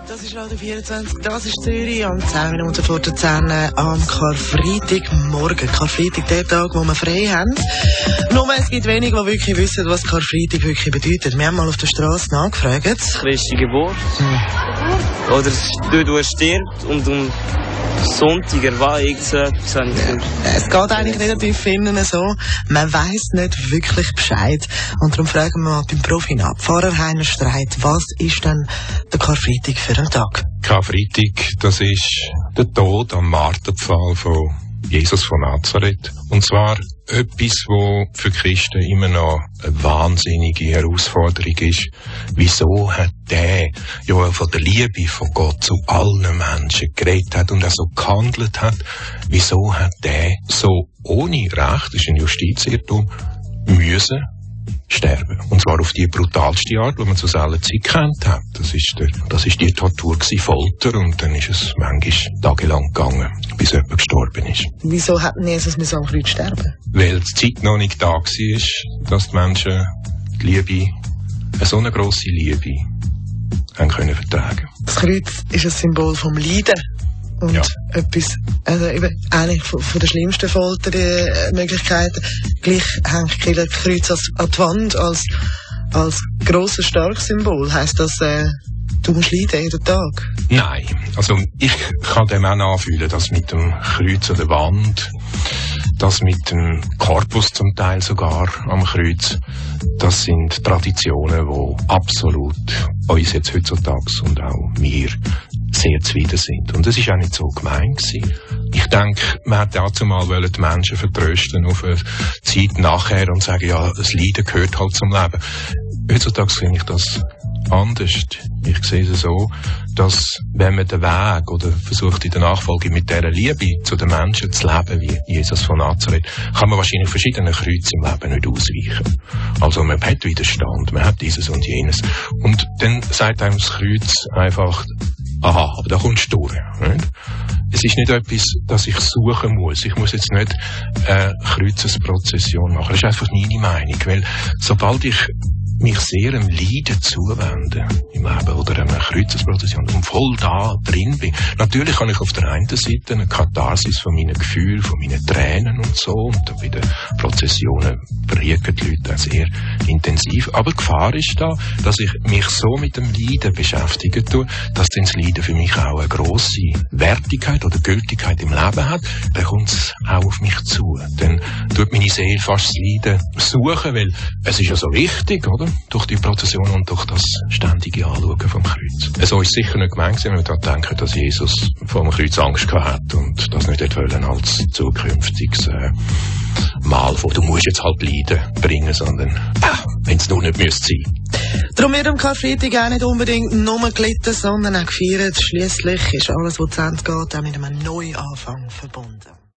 Das ist Radio 24, das ist Zürich, und 10 Minuten vor der 10 am Karfreitagmorgen. Karfreitag, der Tag, wo wir frei haben. Nur es gibt wenige, die wirklich wissen, was Karfreitag wirklich bedeutet. Wir haben mal auf der Straße nachgefragt. Christi Geburt. Oder dort, wo er stirbt, und um Sonntag erweicht. Es geht eigentlich relativ vielen so. Man weiss nicht wirklich Bescheid. Und darum fragen wir mal beim Profi nach. Pfarrer Heiner Streit, was ist denn der Karfreitag für einen Tag? Karfreitag, das ist der Tod am Marterpfahl von Jesus von Nazareth. Und zwar etwas, wo für Christen immer noch eine wahnsinnige Herausforderung ist. Wieso hat der ja von der Liebe von Gott zu allen Menschen geredet hat und auch so gehandelt hat? Wieso hat der so ohne Recht, das ist ein Justizirrtum, müssen sterben? Und zwar auf die brutalste Art, die man zu seiner Zeit kennt hat. Das ist die Tortur gewesen, Folter, und dann ist es manchmal tagelang gegangen, bis jemand gestorben ist. Wieso hat Jesus am Kreuz sterben? Weil die Zeit noch nicht da war, dass die Menschen die Liebe, so eine grosse Liebe, haben können vertragen. Das Kreuz ist ein Symbol vom Leiden. Und ja, etwas, also eben eigentlich von der schlimmsten Foltermöglichkeiten. Gleich hängt das Kreuz an die Wand als grosses, starkes Symbol. Heisst das, du musst leiden jeden Tag? Nein, also ich kann dem auch nachfühlen, dass mit dem Kreuz an der Wand, das mit dem Korpus zum Teil sogar am Kreuz, das sind Traditionen, die absolut uns jetzt heutzutage und auch mir sehr zuwider sind. Und das ist auch nicht so gemein gewesen. Ich denke, man hat dazu mal die Menschen vertrösten auf eine Zeit nachher und sagen, ja, das Leiden gehört halt zum Leben. Heutzutage finde ich das anders. Ich sehe es so, dass wenn man den Weg oder versucht in der Nachfolge mit dieser Liebe zu den Menschen zu leben, wie Jesus von Nazareth, kann man wahrscheinlich verschiedene Kreuze im Leben nicht ausweichen. Also man hat Widerstand, man hat dieses und jenes. Und dann sagt einem das Kreuz einfach, aha, aber da kommst du durch. Nicht? Es ist nicht etwas, das ich suchen muss. Ich muss jetzt nicht eine Kreuzesprozession machen. Das ist einfach meine Meinung. Weil sobald ich mich sehr einem Leiden zuwende im Leben oder einer Kreuzesprozession und voll da drin bin. Natürlich kann ich auf der einen Seite eine Katharsis von meinen Gefühlen, von meinen Tränen und so, und bei den Prozessionen berühren die Leute auch sehr intensiv. Aber die Gefahr ist da, dass ich mich so mit dem Leiden beschäftigen tue, dass dann das Leiden für mich auch eine grosse Wertigkeit oder Gültigkeit im Leben hat. Dann kommt es auch auf mich zu. Dann tut meine Seele fast das Leiden suchen, weil es ist ja so wichtig, oder? Durch die Prozession und durch das ständige Anschauen vom Kreuz. Es ist sicher nicht gemeint, wenn wir daran denken, dass Jesus vom Kreuz Angst gehabt hat und das nicht wollen als zukünftiges Mal von du musst jetzt halt Leiden bringen, sondern wenn es nur nicht müsste sein. Darum wird am Karfreitag auch nicht unbedingt nur gelitten, sondern auch gefeiert. Schliesslich ist alles, was zu Ende geht, auch mit einem Neuanfang verbunden.